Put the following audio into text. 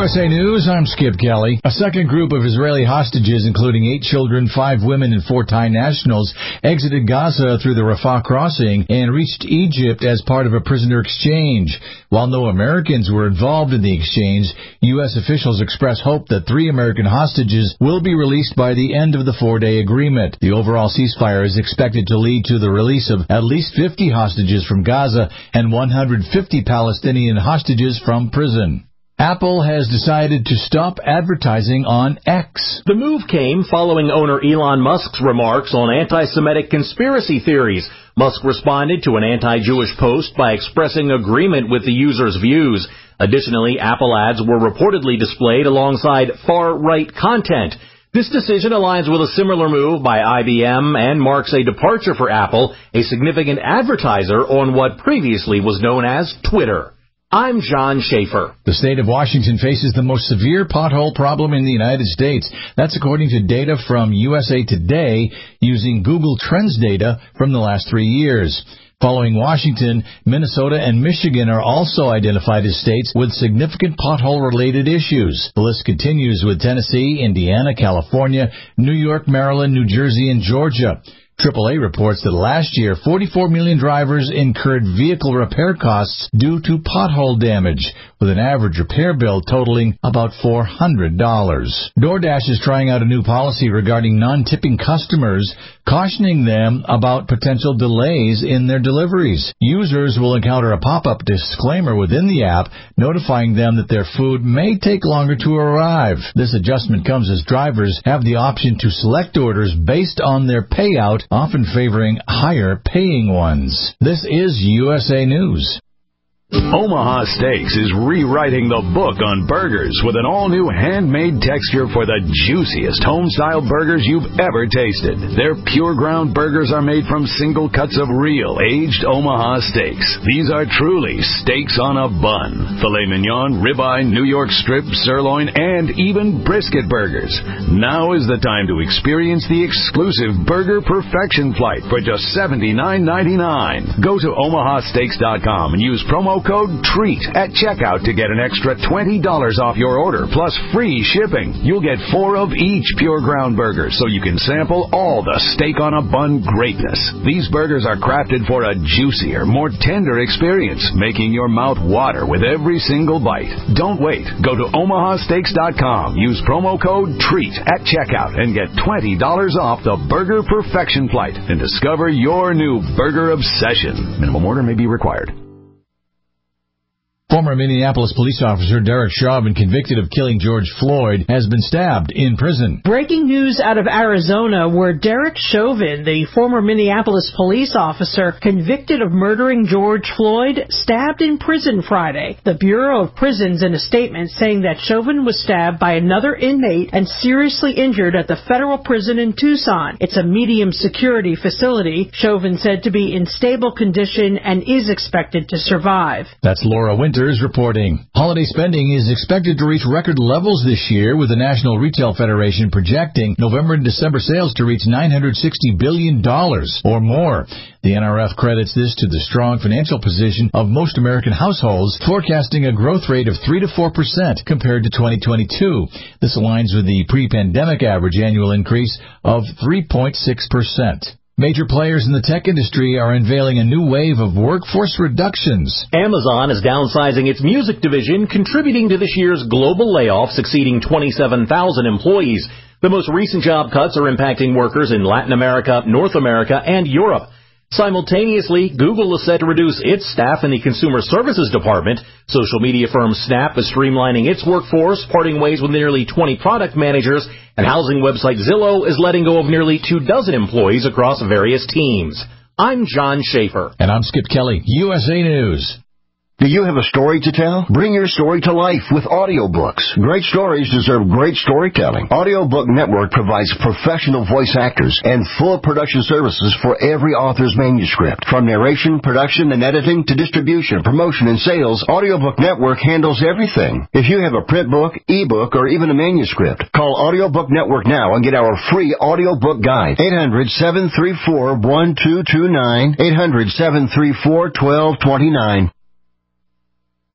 USA News, I'm Skip Kelly. A second group of Israeli hostages, including 8 children, 5 women, and 4 Thai nationals, exited Gaza through the Rafah crossing and reached Egypt as part of a prisoner exchange. While no Americans were involved in the exchange, U.S. officials express hope that 3 American hostages will be released by the end of the 4-day agreement. The overall ceasefire is expected to lead to the release of at least 50 hostages from Gaza and 150 Palestinian hostages from prison. Apple has decided to stop advertising on X. The move came following owner Elon Musk's remarks on anti-Semitic conspiracy theories. Musk responded to an anti-Jewish post by expressing agreement with the user's views. Additionally, Apple ads were reportedly displayed alongside far-right content. This decision aligns with a similar move by IBM and marks a departure for Apple, a significant advertiser on what previously was known as Twitter. I'm John Schaefer. The state of Washington faces the most severe pothole problem in the United States. That's according to data from USA Today using Google Trends data from the last 3 years. Following Washington, Minnesota and Michigan are also identified as states with significant pothole-related issues. The list continues with Tennessee, Indiana, California, New York, Maryland, New Jersey, and Georgia. AAA reports that last year, 44 million drivers incurred vehicle repair costs due to pothole damage, with an average repair bill totaling about $400. DoorDash is trying out a new policy regarding non-tipping customers, cautioning them about potential delays in their deliveries. Users will encounter a pop-up disclaimer within the app notifying them that their food may take longer to arrive. This adjustment comes as drivers have the option to select orders based on their payout, often favoring higher-paying ones. This is USA News. Omaha Steaks is rewriting the book on burgers with an all-new handmade texture for the juiciest home-style burgers you've ever tasted. Their pure ground burgers are made from single cuts of real, aged Omaha steaks. These are truly steaks on a bun. Filet mignon, ribeye, New York strip, sirloin, and even brisket burgers. Now is the time to experience the exclusive Burger Perfection Flight for just $79.99. Go to omahasteaks.com and use promo code TREAT at checkout to get an extra $20 off your order, plus free shipping. You'll get 4 of each pure ground burger, so you can sample all the steak on a bun greatness. These burgers are crafted for a juicier, more tender experience, making your mouth water with every single bite. Don't wait. Go to omahasteaks.com, use promo code TREAT at checkout, and get $20 off the Burger Perfection Flight, and discover your new burger obsession. Minimum order may be required. Former Minneapolis police officer Derek Chauvin, convicted of killing George Floyd, has been stabbed in prison. Breaking news out of Arizona, where Derek Chauvin, the former Minneapolis police officer convicted of murdering George Floyd, stabbed in prison Friday. The Bureau of Prisons in a statement saying that Chauvin was stabbed by another inmate and seriously injured at the federal prison in Tucson. It's a medium security facility. Chauvin said to be in stable condition and is expected to survive. That's Laura Winter reporting. Holiday spending is expected to reach record levels this year, with the National Retail Federation projecting November and December sales to reach $960 billion or more. The NRF credits this to the strong financial position of most American households, forecasting a growth rate of 3 to 4% compared to 2022. This aligns with the pre-pandemic average annual increase of 3.6%. Major players in the tech industry are unveiling a new wave of workforce reductions. Amazon is downsizing its music division, contributing to this year's global layoffs exceeding 27,000 employees. The most recent job cuts are impacting workers in Latin America, North America, and Europe. Simultaneously, Google is set to reduce its staff in the consumer services department. Social media firm Snap is streamlining its workforce, parting ways with nearly 20 product managers, and housing website Zillow is letting go of nearly 24 employees across various teams. I'm John Schaefer. And I'm Skip Kelly, USA News. Do you have a story to tell? Bring your story to life with audiobooks. Great stories deserve great storytelling. Audiobook Network provides professional voice actors and full production services for every author's manuscript. From narration, production, and editing to distribution, promotion, and sales, Audiobook Network handles everything. If you have a print book, ebook, or even a manuscript, call Audiobook Network now and get our free audiobook guide. 800-734-1229. 800-734-1229.